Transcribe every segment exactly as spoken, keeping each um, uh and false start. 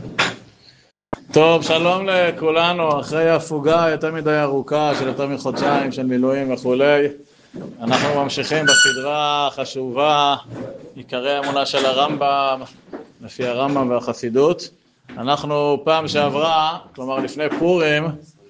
טוב, שלום לכולנו, אחרי הפוגה יותר מדי ארוכה של יותר מחודשיים של מילואים וכולי, אנחנו ממשיכים בסדרה החשובה, עיקרי האמונה של הרמב"ם, לפי הרמב"ם והחסידות. אנחנו פעם שעברה, כלומר לפני פורים,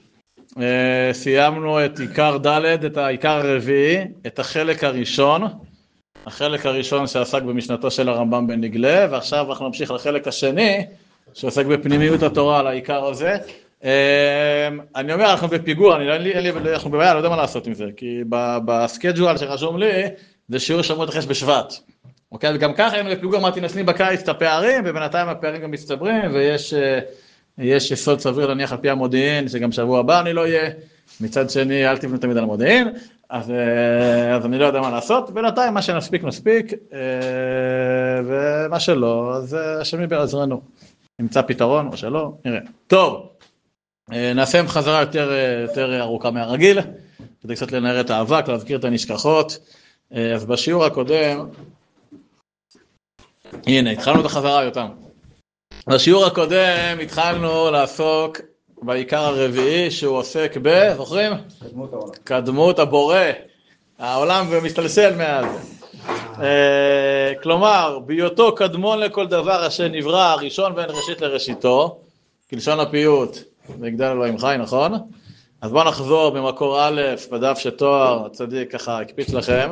סיימנו את עיקר ד', את העיקר הרביעי, את החלק הראשון, החלק הראשון שעסק במשנתו של הרמב"ם בן נגלה, ועכשיו אנחנו נמשיך לחלק השני, שעוסק בפנימיות התורה על העיקר הזה. אני אומר, אנחנו בפיגור, אנחנו בבעיה, לא יודע מה לעשות עם זה, כי בסקייג'ואל שרשום לי, זה שיעור שמות אחרי בשבט. אוקיי, וגם ככה היינו בפיגור, אמרתי, נסנים בקיץ את הפערים, ובינתיים הפערים גם מצטברים, ויש יש יסוד סביר להניח על פי המודיעין, שגם שבוע הבא אני לא אהיה, מצד שני, אל תבנו תמיד על המודיעין, אז, אז אני לא יודע מה לעשות, בינתיים מה שנספיק נספיק, ומה שלא, אז השם בעזרנו. נמצא פתרון או שלא, נראה. טוב, נעשה עם חזרה יותר, יותר ארוכה מהרגיל, כדי קצת לנער את האבק, להזכיר את הנשכחות. אז בשיעור הקודם, הנה, התחלנו את החזרה יותר. בשיעור הקודם התחלנו לעסוק בעיקר הרביעי, שהוא עוסק ב... זוכרים? קדמות העולם. קדמות הבורא. העולם ומסתלסל מאז. כלומר, בהיותו קדמון לכל דבר אשר נברא, ראשון בין ראשית לראשיתו, כלשון הפיוט, ויגדל אלוהים חי, נכון? אז בואו נחזור במקור א', בדף שתואר, צדיק ככה, הקפיץ לכם.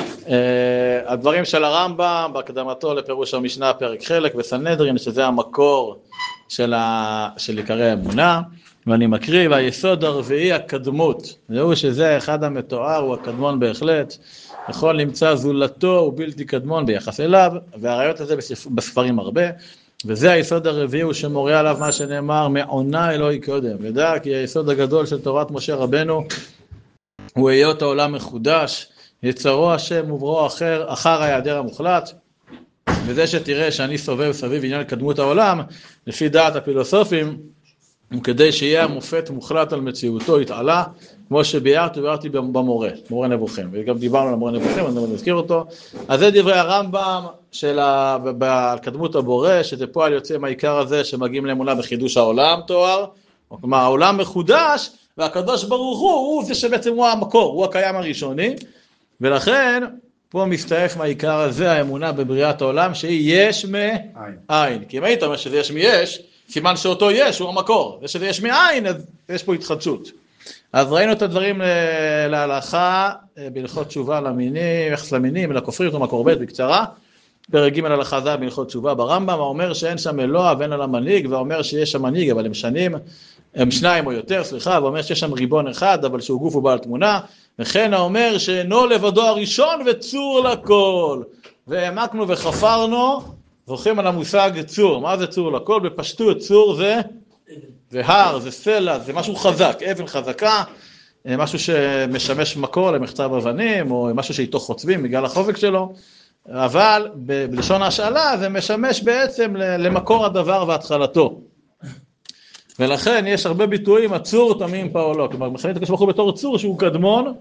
הדברים של הרמב"ם, בהקדמתו לפירוש המשנה, פרק חלק בסנהדרין, שזה המקור של, ה... של עיקרי האמונה, ואני מקריא, והיסוד הרביעי הקדמות, זהו שזה אחד המתואר, הוא הקדמון בהחלט, יכול נמצא זולתו ובלתי קדמון ביחס אליו, והראיות הזה בספרים הרבה, וזה היסוד הרביעי הוא שמורה עליו מה שנאמר, מעונה אלוהי קודם, ודע כי היסוד הגדול של תורת משה רבנו, הוא היות העולם מחודש, יצרו השם וברו אחר, אחר היעדר המוחלט, וזה שתראה שאני סובב סביב עניין קדמות העולם, לפי דעת הפילוסופים, וכדי שיהיה המופת מוחלט על מציאותו התעלה, כמו שביארתי וביארתי במורה, מורה נבוכים, וגם דיברנו על מורה נבוכים, אני מזכיר אותו. אז זה דברי הרמב"ם של הקדמות הבורא, שזה פועל יוצא מהעיקר הזה שמגיעים לאמונה בחידוש העולם תואר, כלומר העולם מחודש, והקדוש ברוך הוא, הוא זה שבעצם הוא המקור, הוא הקיים הראשוני, ולכן פה מסתעף מהעיקר הזה האמונה בבריאת העולם, שהיא יש מאין. כי אם היית אומר שזה יש מיש, סימן שאותו יש, הוא המקור. זה שזה יש מאין, אז יש פה התחדשות. אז ראינו את הדברים להלכה, בהלכות תשובה למינים, יחס למינים, לכופריות ומקור ב' בקצרה. פרק ג' הלכה זה בהלכות תשובה ברמב"ם, האומר שאין שם אלוה ואין על המנהיג, ואומר שיש שם מנהיג, אבל הם שנים, הם שניים או יותר, סליחה, ואומר שיש שם ריבון אחד, אבל שהוא גוף ובעל תמונה, וכן האומר שאינו לבדו הראשון וצור לכל. והעמקנו וחפרנו, זוכרים על המושג צור. מה זה צור לכל? בפשטות צור זה, זה הר, זה סלע, זה משהו חזק, אבן חזקה, משהו שמשמש מקור למחצב אבנים, או משהו שאיתו חוצבים בגלל החוזק שלו, אבל בלשון השאלה זה משמש בעצם למקור הדבר והתחלתו. ולכן יש הרבה ביטויים, הצור תמים פעולו, כלומר מכנים את הקדוש ברוך הוא בתור צור שהוא קדמון,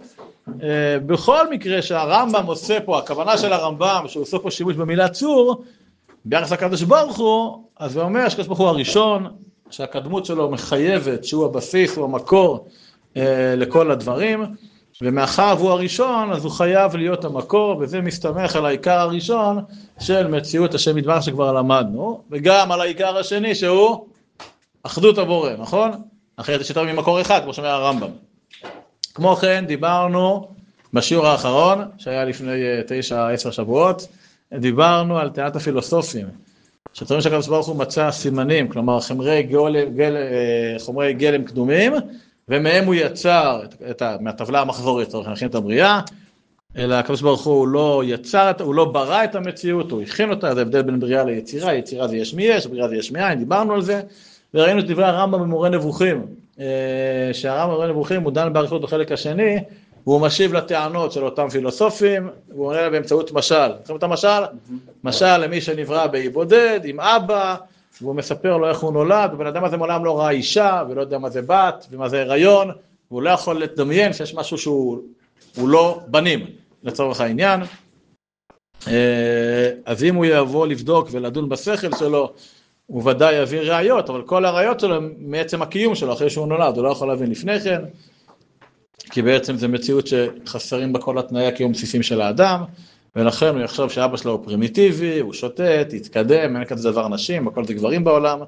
בכל מקרה שהרמב"ם עושה פה, הכוונה של הרמב"ם שהוא עושה פה שימוש במילה צור, ביחס לקדוש ברוך הוא, אז הוא אומר שהקדוש ברוך הוא הראשון, שהקדמות שלו מחייבת, שהוא הבסיס, הוא המקור אה, לכל הדברים, ומאחר הוא הראשון, אז הוא חייב להיות המקור, וזה מסתמך על העיקר הראשון של מציאות השם יתברך שכבר למדנו, וגם על העיקר השני שהוא אחדות הבורא, נכון? אחרת יש יותר ממקור אחד, כמו שאומר הרמב"ם. כמו כן, דיברנו בשיעור האחרון, שהיה לפני תשע, עשר שבועות, דיברנו על טענת הפילוסופים, שטוענים שהקדוש ברוך הוא מצא סימנים, כלומר חומרי גלם, גל, חומרי גלם קדומים, ומהם הוא יצר, את, מהטבלה המחזורית, אנחנו נכין את הבריאה, אלא הקדוש ברוך הוא לא יצר, הוא לא ברא את המציאות, הוא הכין אותה, זה הבדל בין בריאה ליצירה, יצירה זה יש מיש, בריאה זה יש מאין, דיברנו על זה, וראינו את דברי הרמב"ם במורה נבוכים, שהרמב"ם במורה נבוכים הוא דן באריכות בחלק השני, והוא משיב לטענות של אותם פילוסופים, והוא עונה לה באמצעות משל. זוכרים את המשל? משל למי שנברא באי בודד, עם אבא, והוא מספר לו איך הוא נולד, ובן אדם הזה מעולם לא ראה אישה, ולא יודע מה זה בת, ומה זה הריון, והוא לא יכול לדמיין שיש משהו שהוא לא בנים, לצורך העניין. אז אם הוא יבוא לבדוק ולדון בשכל שלו, הוא ודאי יביא ראיות, אבל כל הראיות שלו מעצם הקיום שלו, אחרי שהוא נולד, הוא לא יכול להבין לפני כן, כי בעצם זה מציאות שחסרים בה כל התנאי הקיום בסיסיים של האדם, ולכן הוא יחשוב שאבא שלו הוא פרימיטיבי, הוא שוטט, יתקדם, אין כזה דבר נשים, הכל זה גברים בעולם,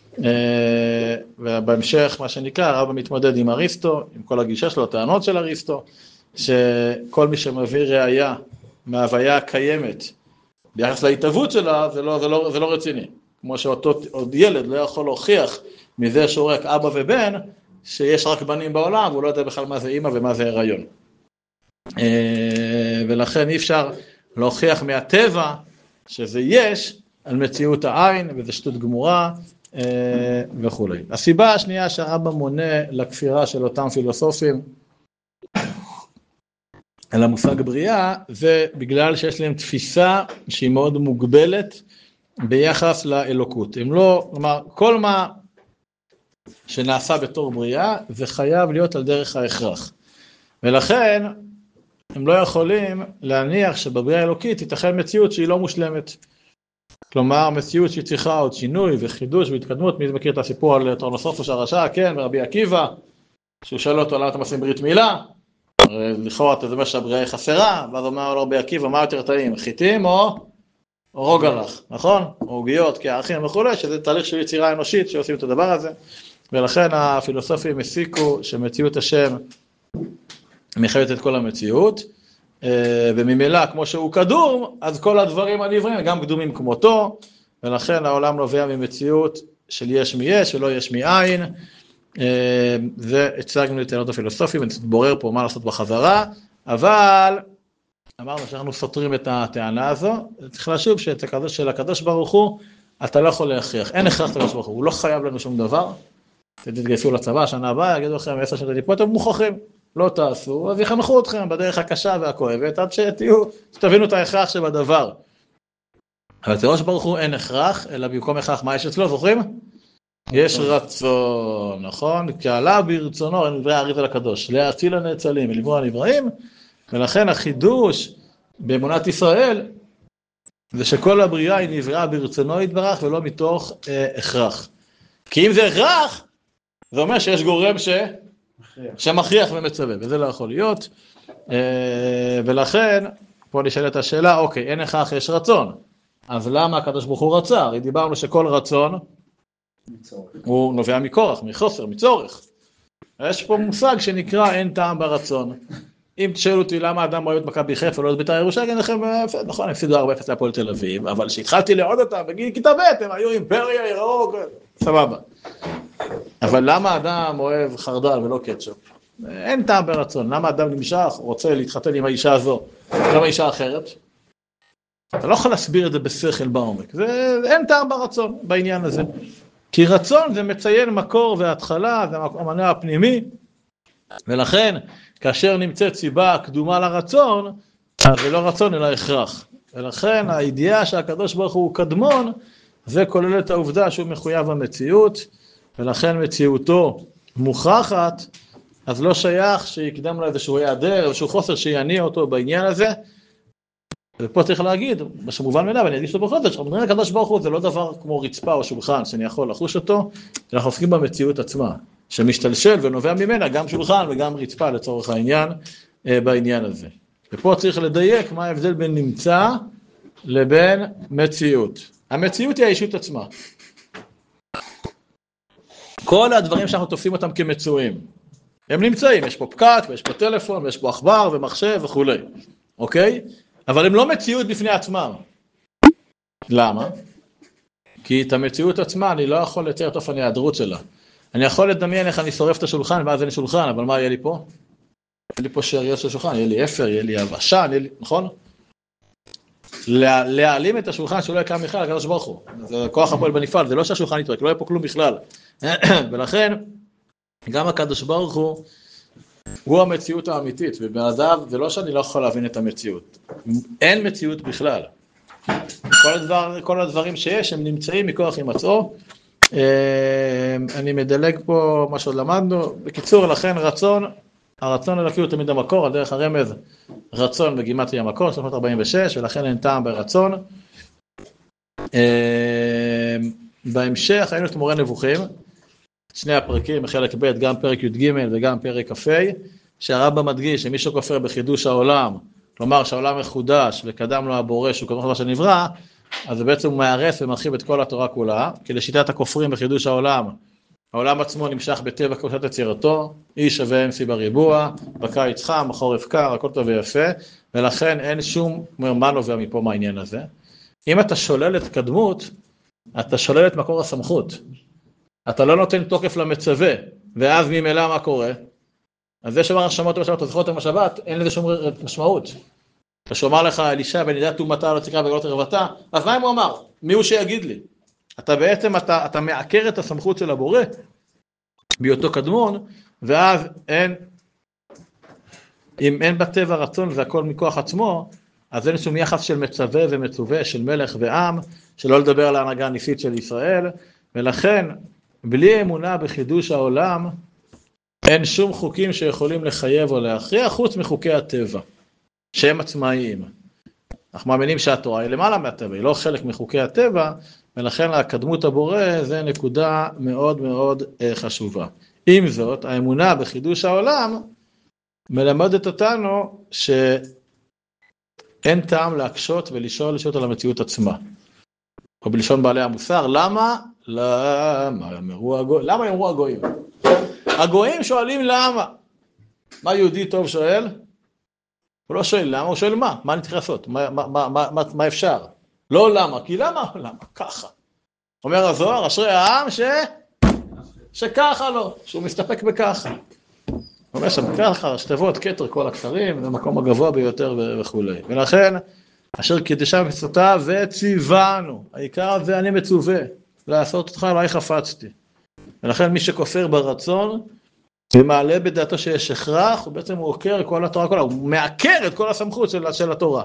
ובהמשך מה שנקרא, הרב מתמודד עם אריסטו, עם כל הגישה שלו, הטענות של אריסטו, שכל מי שמביא ראיה מההוויה הקיימת, ביחס להתהוות שלה, זה לא, זה לא, זה לא רציני. כמו שאותו עוד ילד לא יכול להוכיח מזה שהוא רק אבא ובן, שיש רק בנים בעולם, והוא לא יודע בכלל מה זה אמא ומה זה הריון. ולכן אי אפשר להוכיח מהטבע שזה יש על מציאות העין, וזה שטות גמורה וכו'. הסיבה השנייה שהרמב"ם מונה לכפירה של אותם פילוסופים על המושג בריאה, זה בגלל שיש להם תפיסה שהיא מאוד מוגבלת ביחס לאלוקות. אם לא, כלומר, כל מה שנעשה בתור בריאה, זה חייב להיות על דרך ההכרח. ולכן, הם לא יכולים להניח שבבריאה האלוקית תיתכן מציאות שהיא לא מושלמת. כלומר, מציאות שהיא צריכה עוד שינוי וחידוש והתקדמות. מי מכיר את הסיפור על טורנוסופוס הרשע, כן, ורבי עקיבא, שהוא שאל אותו, למה אתם עושים ברית מילה? לכאורה אתה אומר שהבריאה היא חסרה, ואז אומר לו רבי עקיבא, מה יותר טעים, חיטים או, או רוגלח, נכון? או עוגיות, כאחים וכו', שזה תהליך של יצירה אנושית שעושים את הדבר הזה, ולכן הפילוסופים הסיקו שמציאות השם מחייבת את כל המציאות, וממילא כמו שהוא קדום, אז כל הדברים הנבראים גם קדומים כמותו, ולכן העולם נובע ממציאות של יש מיש ולא יש מאין, והצגנו לטענות הפילוסופים, ונתבורר פה מה לעשות בחזרה, אבל אמרנו שאנחנו סותרים את הטענה הזו, צריך לשוב של הקדוש ברוך הוא, אתה לא יכול להכריח, אין הכרח הקדוש ברוך הוא, הוא לא חייב לנו שום דבר, תתגייסו לצבא, שנה הבאה, יגידו לכם עשר שנות טיפות, אתם מוכרחים, לא תעשו, אז יחנכו אתכם בדרך הקשה והכואבת, עד שתהיו, שתבינו את ההכרח שבדבר. אבל הקדוש ברוך הוא אין הכרח, אלא במקום הכרח, מה יש אצלו, זוכרים? יש רצון, נכון? כי עלה ברצונו, אין נברא הריב על הקדוש, להציל הנאצלים ולברוא הנבראים, ולכן החידוש באמונת ישראל, זה שכל הבריאה היא נבראה ברצונו יתברך, ולא מתוך אה, הכרח. כי אם זה הכרח, זה אומר שיש גורם ש... שמכריח ומצווה, וזה לא יכול להיות, אה, ולכן, פה נשאלת השאלה, אוקיי, אין הכרח, יש רצון, אז למה הקדוש ברוך הוא רצה? הרי דיברנו שכל רצון, הוא נובע מכורח, מחוסר, מצורך. יש פה מושג שנקרא אין טעם ברצון. אם תשאלו אותי למה אדם אוהב את מכבי חיפה ולא את בית"ר ירושלים, אני אגיד לכם, נכון, הם הפסידו ארבע אפס להפועל תל אביב, אבל כשהתחלתי לעוד אותם, בגיל כיתה ב' הם היו אימפריה, ירוק, סבבה. אבל למה אדם אוהב חרדל ולא קטשופ? אין טעם ברצון. למה אדם נמשך, רוצה להתחתן עם האישה הזו, למה אישה אחרת? אתה לא יכול להסביר את זה בשכל בעומק. זה, אין טעם ברצון בעניין הזה. כי רצון זה מציין מקור והתחלה, זה המנוע הפנימי, ולכן כאשר נמצאת סיבה קדומה לרצון, אז זה לא רצון אלא הכרח. ולכן הידיעה שהקדוש ברוך הוא קדמון, זה כולל את העובדה שהוא מחויב המציאות, ולכן מציאותו מוכרחת, אז לא שייך שיקדם לו איזשהו היעדר, איזשהו חוסר שיניע אותו בעניין הזה, ופה צריך להגיד, בשמובן מילה, ואני אדגיש אותו בכל זאת, שאומרים הקדוש ברוך הוא, זה לא דבר כמו רצפה או שולחן, שאני יכול לחוש אותו, אנחנו עוסקים במציאות עצמה, שמשתלשל ונובע ממנה גם שולחן וגם רצפה לצורך העניין, בעניין הזה. ופה צריך לדייק מה ההבדל בין נמצא לבין מציאות. המציאות היא האישות עצמה. כל הדברים שאנחנו תופסים אותם כמצויים, הם נמצאים, יש פה פקק, ויש פה טלפון, ויש פה עכבר ומחשב וכו'. אוקיי? אבל הם לא מציאות בפני עצמם. למה? כי את המציאות עצמה אני לא יכול לתאר את אופן ההיעדרות שלה. אני יכול לדמיין איך אני שורף את השולחן, ואז אין לי שולחן, אבל מה יהיה לי פה? יהיה לי פה שאריות של שולחן, יהיה לי אפר, יהיה לי עבשה, יהיה לי, נכון? לה, להעלים את השולחן שלא יקם בכלל, הקדוש ברוך הוא. זה כוח הפועל בנפרד, זה לא שהשולחן יתרק, לא יהיה פה כלום בכלל. ולכן, גם הקדוש ברוך הוא, הוא המציאות האמיתית, ובאדם זה לא שאני לא יכול להבין את המציאות. אין מציאות בכלל. כל, הדבר, כל הדברים שיש, הם נמצאים מכוח הימצאו. אני מדלג פה מה שעוד למדנו. בקיצור, לכן רצון, הרצון אלוקי הוא תמיד המקור, על דרך הרמז, רצון בגימטריה המקור, שלוש מאות ארבעים ושש, ולכן אין טעם ברצון. בהמשך היינו את מורה נבוכים, שני הפרקים, חלק ב', גם פרק י"ג וגם פרק כ"ה, שהרמב"ם מדגיש שמי שכופר בחידוש העולם, כלומר שהעולם מחודש וקדם לו הבורא שהוא כמובן שנברא, אז זה בעצם מארס ומרחיב את כל התורה כולה, כי לשיטת הכופרים בחידוש העולם, העולם עצמו נמשך בטבע קבוצת יצירתו, איש שווה אמסי בריבוע, בקיץ חם, בחורף קר, הכל טוב ויפה, ולכן אין שום, אומר, מה נובע מפה מהעניין הזה. אם אתה שולל את קדמות, אתה שולל את מקור הסמכות. אתה לא נותן תוקף למצווה, ואז ממילא מה קורה? אז זה שאומר שמות בשבת, תזכור אותם בשבת, אין לזה שום משמעות. כשאומר לך אלישע בנידת תומתה לא תקרא ולא תרבתה, אז מה אם הוא אמר? מי הוא שיגיד לי? אתה בעצם, אתה, אתה מעקר את הסמכות של הבורא, בהיותו קדמון, ואז אין, אם אין בטבע רצון והכל מכוח עצמו, אז אין שום יחס של מצווה ומצווה, של מלך ועם, שלא לדבר על ההנהגה הניסית של ישראל, ולכן, בלי אמונה בחידוש העולם, אין שום חוקים שיכולים לחייב או להכריע, חוץ מחוקי הטבע, שהם עצמאיים. אנחנו מאמינים שהתורה היא למעלה מהטבע, היא לא חלק מחוקי הטבע, ולכן הקדמות הבורא זה נקודה מאוד מאוד חשובה. עם זאת, האמונה בחידוש העולם מלמדת אותנו שאין טעם להקשות ולשאול לשאול על המציאות עצמה. או בלשון בעלי המוסר, למה? למה אמרו הגויים? למה אמרו הגויים? הגויים שואלים למה. מה יהודי טוב שואל? הוא לא שואל למה, הוא שואל מה? מה אני צריך לעשות? מה, מה, מה, מה, מה אפשר? לא למה, כי למה? למה? ככה. אומר הזוהר, אשרי העם ש... שככה לא, שהוא מסתפק בככה. הוא אומר שם ככה, שתבות, כתר כל הכתרים, זה המקום הגבוה ביותר וכו'. ולכן, אשר קידשה מצוותיו וציוונו, העיקר זה אני מצווה, לעשות אותך אולי חפצתי. ולכן מי שכופר ברצון, ומעלה בדעתו שיש הכרח, הוא בעצם הוא עוקר כל התורה כולה, הוא מעקר את כל הסמכות של, של התורה.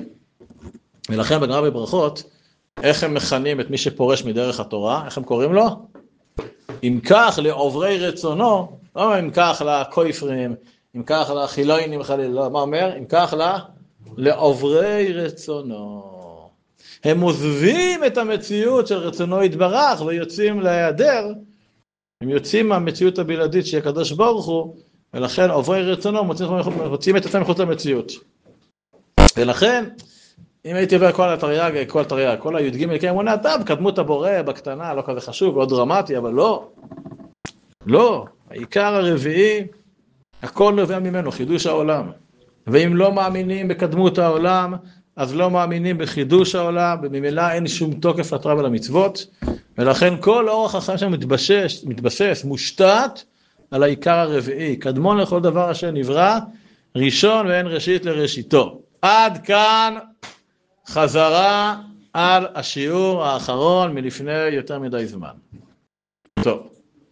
ולכן בגמרא בברכות, איך הם מכנים את מי שפורש מדרך התורה? איך הם קוראים לו? אם כך לעוברי רצונו, לא אם כך לכויפרים, אם כך לחילונים חלילה, לא, מה אומר? אם כך לה, לעוברי רצונו. הם עוזבים את המציאות של רצונו יתברך ויוצאים להיעדר, הם יוצאים מהמציאות הבלעדית שהיא הקדוש ברוך הוא, ולכן עוברי רצונו מוצאים את עצמם מחוץ למציאות. ולכן, אם הייתי עובר כל התרי"ג, כל התרי"ג, כל הי"ג כאמונה, אתה בקדמות הבורא, בקטנה, לא כזה חשוב, לא דרמטי, אבל לא. לא, העיקר הרביעי, הכל נובע ממנו, חידוש העולם. ואם לא מאמינים בקדמות העולם, אז לא מאמינים בחידוש העולם, וממילא אין שום תוקף לתורה ולמצוות, ולכן כל אורח החיים שם מתבסס, מתבסס, מושתת על העיקר הרביעי, קדמון לכל דבר אשר נברא, ראשון ואין ראשית לראשיתו. עד כאן חזרה על השיעור האחרון מלפני יותר מדי זמן. טוב.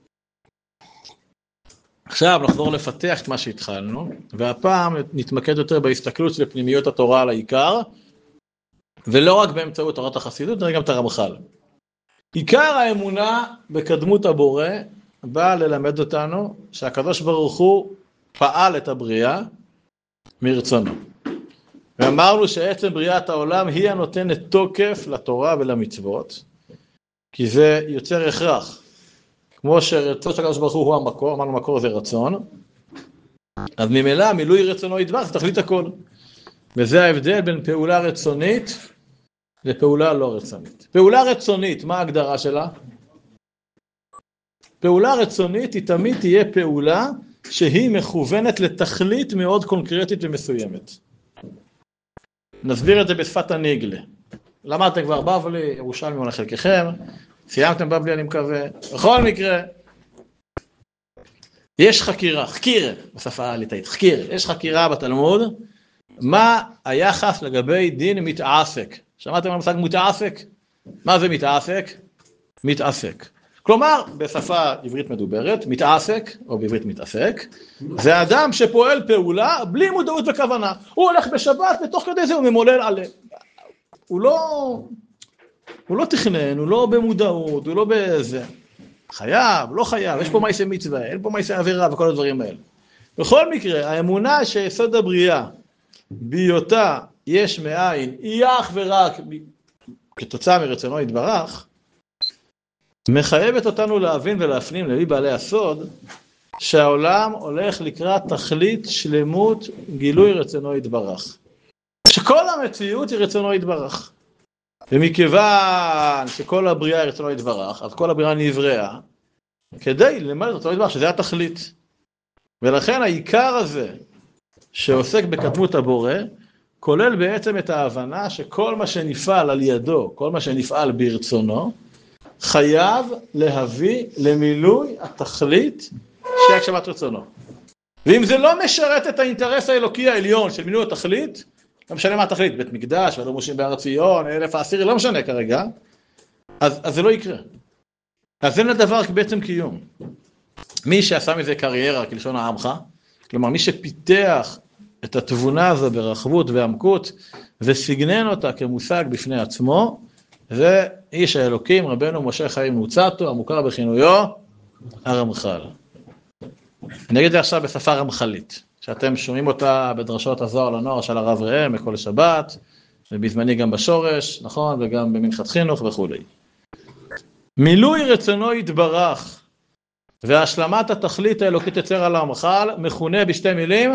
עכשיו נחזור לפתח את מה שהתחלנו, והפעם נתמקד יותר בהסתכלות של פנימיות התורה על העיקר, ולא רק באמצעות תורת החסידות, אלא גם את הרמח"ל. עיקר האמונה בקדמות הבורא בא ללמד אותנו שהקדוש ברוך הוא פעל את הבריאה מרצונו. ואמרנו שעצם בריאת העולם היא הנותנת תוקף לתורה ולמצוות, כי זה יוצר הכרח. כמו שרצון של הקדוש ברוך הוא הוא המקור, אמרנו מקור זה רצון, אז ממילא מילוי רצונו יתברך, זה תכלית הכל. וזה ההבדל בין פעולה רצונית לפעולה לא רצונית. פעולה רצונית, מה ההגדרה שלה? פעולה רצונית היא תמיד תהיה פעולה שהיא מכוונת לתכלית מאוד קונקרטית ומסוימת. נסביר את זה בשפת הניגלה. למדתם כבר בבלי, ירושלמי או לחלקכם, סיימתם בבלי אני מקווה. בכל מקרה, יש חקירה, חקירה, בשפה הליטאית, חקירה, יש חקירה בתלמוד, מה היחס לגבי דין מתעסק. שמעתם על המושג מתעסק? מה זה מתעסק? מתעסק. כלומר, בשפה עברית מדוברת, מתעסק, או בעברית מתעסק, זה אדם שפועל פעולה בלי מודעות וכוונה. הוא הולך בשבת, ותוך כדי זה הוא ממולל על... הוא לא... הוא לא תכנן, הוא לא במודעות, הוא לא באיזה... חייב, לא חייב, יש פה מעשה מצווה, אין פה מעשה עבירה וכל הדברים האלה. בכל מקרה, האמונה שיסוד הבריאה, בהיותה יש מאין, היא אך ורק כתוצאה מרצונו יתברך, מחייבת אותנו להבין ולהפנים למי בעלי הסוד, שהעולם הולך לקראת תכלית שלמות גילוי רצונו יתברך. שכל המציאות היא רצונו יתברך. ומכיוון שכל הבריאה היא רצונו יתברך, אז כל הבריאה נבראה, כדי ללמד רצונו יתברך, שזה התכלית. ולכן העיקר הזה, שעוסק בקדמות הבורא, כולל בעצם את ההבנה שכל מה שנפעל על ידו, כל מה שנפעל ברצונו, חייב להביא למילוי התכלית של הגשמת רצונו. ואם זה לא משרת את האינטרס האלוקי העליון של מילוי התכלית, לא משנה מה התכלית, בית מקדש, ולא מושים בהר ציון, אלף העשירי, לא משנה כרגע, אז, אז זה לא יקרה. אז אין לדבר בעצם קיום. מי שעשה מזה קריירה, כלשון העמך, כלומר מי שפיתח את התבונה הזו ברחבות ועמקות, וסגנן אותה כמושג בפני עצמו, זה איש האלוקים, רבנו משה חיים לוצאטו, המוכר בכינויו, הרמח"ל. אני אגיד את זה עכשיו בשפה רמח"לית, שאתם שומעים אותה בדרשות הזוהר לנוער של הרב ראם, בכל שבת, ובזמני גם בשורש, נכון, וגם במנחת חינוך וכו'. מילוי רצונו יתברך, והשלמת התכלית האלוקית יצר על הרמח"ל, מכונה בשתי מילים,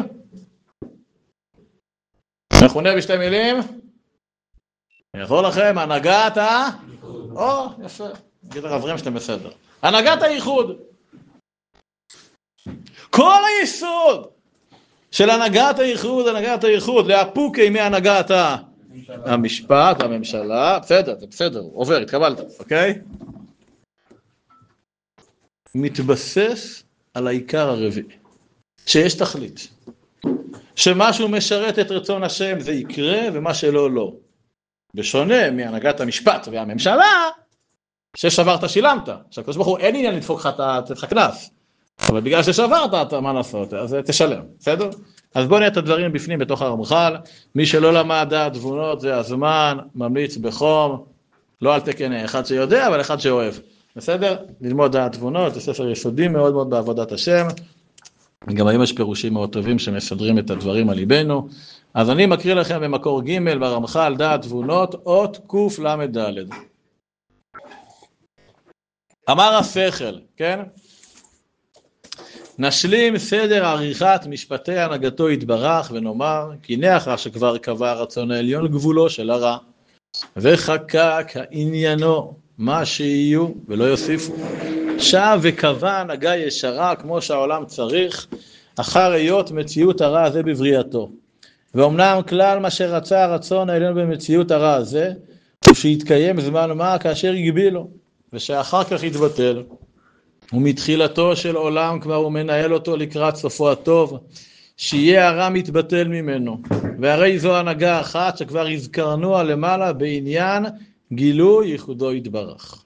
מכונה בשתי מילים, אני יכול לכם, הנהגת ה... או, יפה, נגיד הרב ראם שאתם בסדר. הנהגת הייחוד. כל היסוד של הנהגת הייחוד, הנהגת הייחוד, להפוקי מהנהגת המשפט, הממשלה, בסדר, זה בסדר, עובר, התקבלת, אוקיי? מתבסס על העיקר הרביעי, שיש תכלית. שמשהו משרת את רצון השם זה יקרה, ומה שלא לא. בשונה מהנהגת המשפט והממשלה, ששברת שילמת. עכשיו, כמו שבחור, אין עניין לדפוק לך את הכנס. אבל בגלל ששברת, אתה מה לעשות? אז תשלם, בסדר? אז בוא נראה את הדברים בפנים בתוך הרמח"ל. מי שלא למד דעת תבונות, זה הזמן, ממליץ בחום. לא על תקן אחד שיודע, אבל אחד שאוהב. בסדר? ללמוד דעת תבונות, זה ספר יסודי מאוד מאוד בעבודת השם. גם היום יש פירושים מאוד טובים שמסדרים את הדברים על ליבנו. אז אני מקריא לכם במקור ג' ברמח"ל דעת תבונות, אות קוף למד ד'. אמר השכל, כן? נשלים סדר עריכת משפטי הנהגתו יתברך ונאמר, כי הנה אחר שכבר קבע רצון העליון גבולו של הרע, וחקק העניינו מה שיהיו ולא יוסיפו. שב וקבע הנהגה ישרה כמו שהעולם צריך, אחר היות מציאות הרע הזה בבריאתו. ואומנם כלל מה שרצה הרצון העליון במציאות הרע הזה, הוא שיתקיים זמן מה כאשר יגבילו, ושאחר כך יתבטל. ומתחילתו של עולם כבר הוא מנהל אותו לקראת סופו הטוב, שיהיה הרע מתבטל ממנו. והרי זו הנהגה אחת שכבר הזכרנו למעלה בעניין גילוי ייחודו יתברך.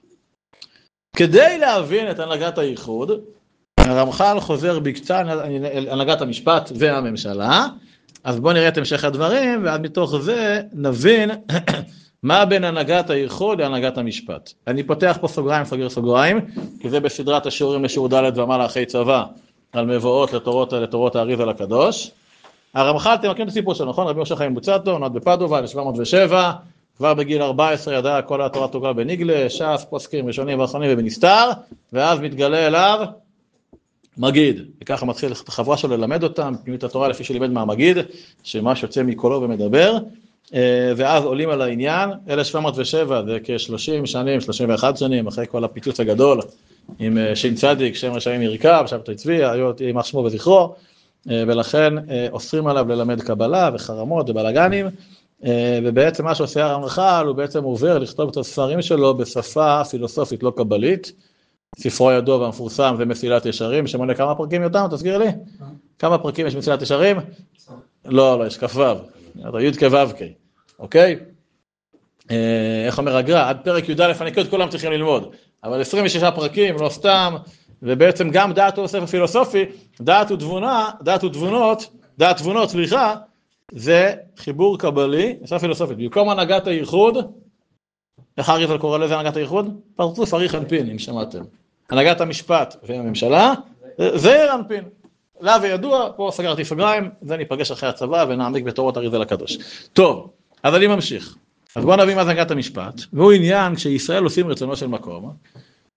כדי להבין את הנהגת הייחוד, הרמח"ל חוזר בקצה הנהגת המשפט והממשלה, אז בואו נראה את המשך הדברים, ועד מתוך זה נבין מה בין הנהגת הייחוד להנהגת המשפט. אני פותח פה סוגריים, סוגר סוגריים, כי זה בסדרת השיעורים לשיעור ד' ומעלה אחרי צבא, על מבואות לתורות, לתורות האריז"ל הקדוש. הרמח"ל, אתם מכירים את הסיפור שלו, נכון? רבי משה חיים לוצאטו, נולד בפדובה, ב-שבע מאות ושבע, כבר בגיל ארבע עשרה ידע כל התורה תוגל בניגלה, ש"ס, פוסקים ראשונים ואחרונים ובנסתר, ואז מתגלה אליו מגיד, וככה מתחיל את החברה שלו ללמד אותם, פנימית התורה לפי שלימד מהמגיד, שמה שיוצא מקולו ומדבר, ואז עולים על העניין, אלף שבע מאות ושבע, זה כ-שלושים שנים, שלושים ואחת שנים, אחרי כל הפיצוץ הגדול, עם שין צדיק, שם רשעים ירכב, שבתאי צבי, היו יימח שמו וזכרו, ולכן אוסרים עליו ללמד קבלה וחרמות ובלגנים, ובעצם מה שעושה הרמח"ל, הוא בעצם עובר לכתוב את הספרים שלו בשפה פילוסופית לא קבלית, ספרו הידוע והמפורסם זה מסילת ישרים, שמונה כמה פרקים יותר, תסגיר לי? כמה פרקים יש מסילת ישרים? לא, לא, יש כ"ו, י' כו' כ', אוקיי? איך אומר הגר"א, עד פרק י"א אני את כולם צריכים ללמוד, אבל עשרים ושישה פרקים, לא סתם, ובעצם גם דעת הוא ספר פילוסופי, דעת ותבונה, דעת ותבונות, דעת תבונות, סליחה, זה חיבור קבלי, ספר פילוסופית, במקום הנהגת הייחוד, איך האריז"ל קורא לזה הנהגת הייחוד? פרצוף אריך אנפין, אם שמעתם. הנהגת המשפט והממשלה, זה אנפין. לה וידוע, פה סגרתי סוגריים, זה ניפגש אחרי הצבא ונעמיק בתורות האריז"ל הקדוש. טוב, אז אני ממשיך. אז בואו נבין מה זה הנהגת המשפט, והוא עניין כשישראל עושים רצונו של מקום,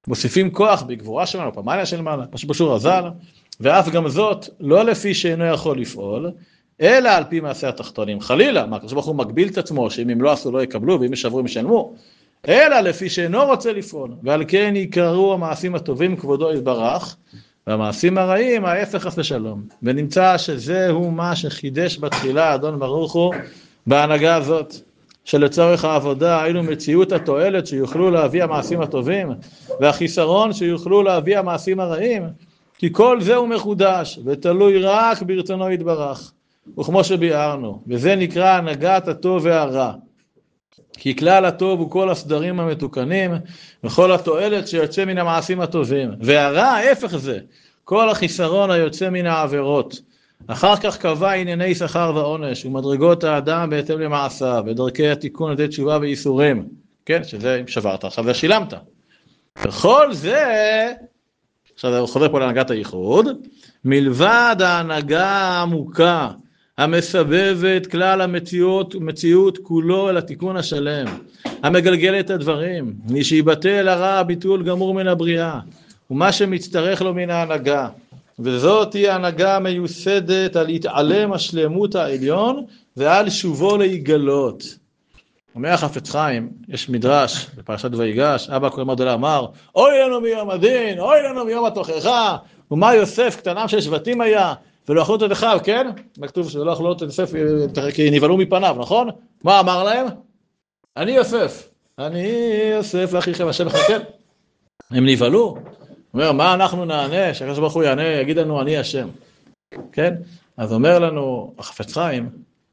מוסיפים כוח בגבורה שלנו, פמליה של מעלה, פשוט פשור הזל, ואף גם זאת, לא לפי שאינו יכול לפעול, אלא על פי מעשה התחתונים. חלילה, מה, הקדוש ברוך הוא מגביל את עצמו, שאם הם לא עשו לא יקבלו, ואם ישברו הם ישלמו, אלא לפי שאינו רוצה לפעול, ועל כן יקראו המעשים הטובים כבודו יתברך, והמעשים הרעים ההפך חס ושלום. ונמצא שזהו מה שחידש בתחילה אדון ברוך הוא בהנהגה הזאת, שלצורך העבודה היינו מציאות התועלת שיוכלו להביא המעשים הטובים, והחיסרון שיוכלו להביא המעשים הרעים, כי כל זה הוא מחודש ותלוי רק ברצונו יתברך, וכמו שביארנו, וזה נקרא הנהגת הטוב והרע. כי כלל הטוב הוא כל הסדרים המתוקנים, וכל התועלת שיוצא מן המעשים הטובים, והרע ההפך זה, כל החיסרון היוצא מן העבירות. אחר כך קבע ענייני שכר ועונש, ומדרגות האדם בהתאם למעשיו, ודרכי התיקון על ידי תשובה וייסורים, כן, שזה אם שברת, עכשיו זה שילמת. וכל זה, עכשיו הוא חוזר פה להנהגת הייחוד, מלבד ההנהגה העמוקה, המסבבת כלל המציאות ומציאות כולו אל התיקון השלם, המגלגל את הדברים, מי שיבטל הרע ביטול גמור מן הבריאה, ומה שמצטרך לו מן ההנהגה, וזאת היא ההנהגה המיוסדת על התעלם השלמות העליון ועל שובו להיגלות. אומר החפץ חיים, יש מדרש בפרשת ויגש, אבא קוראים גדולה אמר, אוי לנו מיום הדין, אוי לנו מיום התוכחה, ומה יוסף קטנם של שבטים היה, ולא אכלו את אחיו, כן? מכתוב שלא אכלו את יוסף כי נבהלו מפניו, נכון? מה אמר להם? אני יוסף, אני יוסף לאחיכם השם יחכה. הם נבהלו. הוא אומר, מה אנחנו נענה? שהקדוש ברוך הוא יענה, יגיד לנו אני השם. כן? אז אומר לנו החפץ חיים,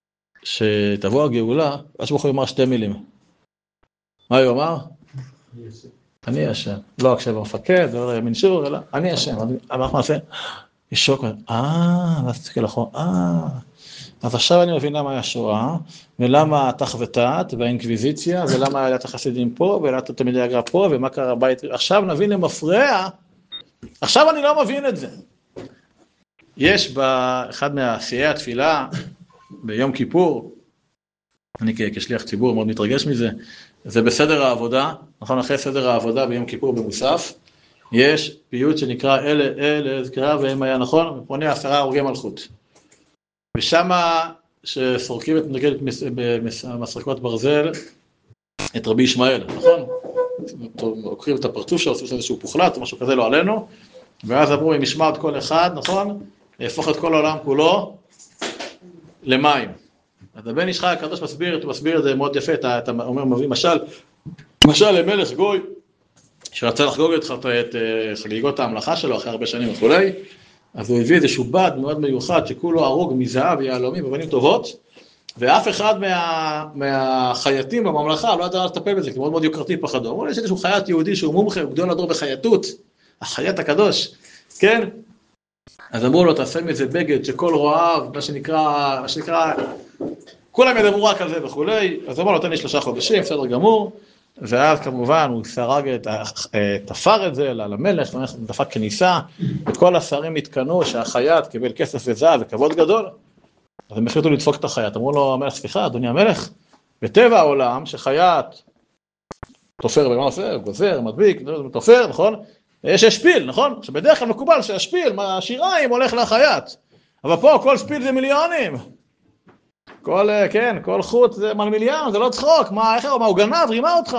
שתבוא הגאולה, הקדוש ברוך הוא יאמר שתי מילים. מה הוא אמר? אני השם. לא הקשב המפקד, לא ימין שור, אלא אני השם. אנחנו נעשה... יש שוק, אה, ואז תסתכל אחורה, אה, אז עכשיו אני מבין למה היה שואה, ולמה התח ותת, והאינקוויזיציה, ולמה היה את החסידים פה, ולמה תמיד היה גרע פה, ומה קרה בית, עכשיו נבין למפרע, עכשיו אני לא מבין את זה. יש באחד מהשיאי התפילה, ביום כיפור, אני כשליח ציבור מאוד מתרגש מזה, זה בסדר העבודה, נכון, אחרי סדר העבודה ביום כיפור במוסף, יש פיוט שנקרא אלה, אלה, זכרה והם היה נכון, ופונה עשרה הרוגי מלכות. ושם שסורקים את נגד במסרקות ברזל, את רבי ישמעאל, נכון? לוקחים את הפרצוף שלו, עושים איזשהו פוחלט, משהו כזה לא עלינו, ואז אמרו, אם ישמע את כל אחד, נכון? יהפוך את כל העולם כולו למים. אז הבן איש חי הקדוש מסביר, הוא מסביר את זה מאוד יפה, אתה אומר, מביא משל, משל למלך גוי, שרצה לחגוג את חגיגות ההמלכה שלו אחרי הרבה שנים וכולי, אז הוא הביא איזשהו בד מאוד מיוחד שכולו הרוג מזהב ויהלומים ובנים טובות, ואף אחד מה, מהחייטים בממלכה לא ידע לטפל בזה, כי מאוד מאוד יוקרתי פחדו. אמרו לי, יש איזשהו חייט יהודי שהוא מומחה, הוא גדול לדור בחייטות, החייט הקדוש, כן? אז אמרו לו, תעשה מזה בגד שכל רועב, מה שנקרא, מה שנקרא, כולם ידברו רק על זה וכולי, אז אמרו לו, תן לי שלושה חודשים, בסדר גמור, ואז כמובן הוא סרג את, תפר את זה למלך, דפק כניסה, וכל השרים התקנו שהחייט קיבל כסף וזהב וכבוד גדול, אז הם החליטו לדפוק את החייט, אמרו לו המלך, סליחה אדוני המלך, בטבע העולם שחייט תופר במה עושה, גוזר, מדביק, תופר, נכון? יש שפיל, נכון? שבדרך כלל מקובל שהשפיל, השיריים הולך לחייט, אבל פה כל ספיל זה מיליונים, כל, כן, כל חוט זה מיליון, זה לא צחוק, מה, איך, מה, הוא גנב, רימה אותך.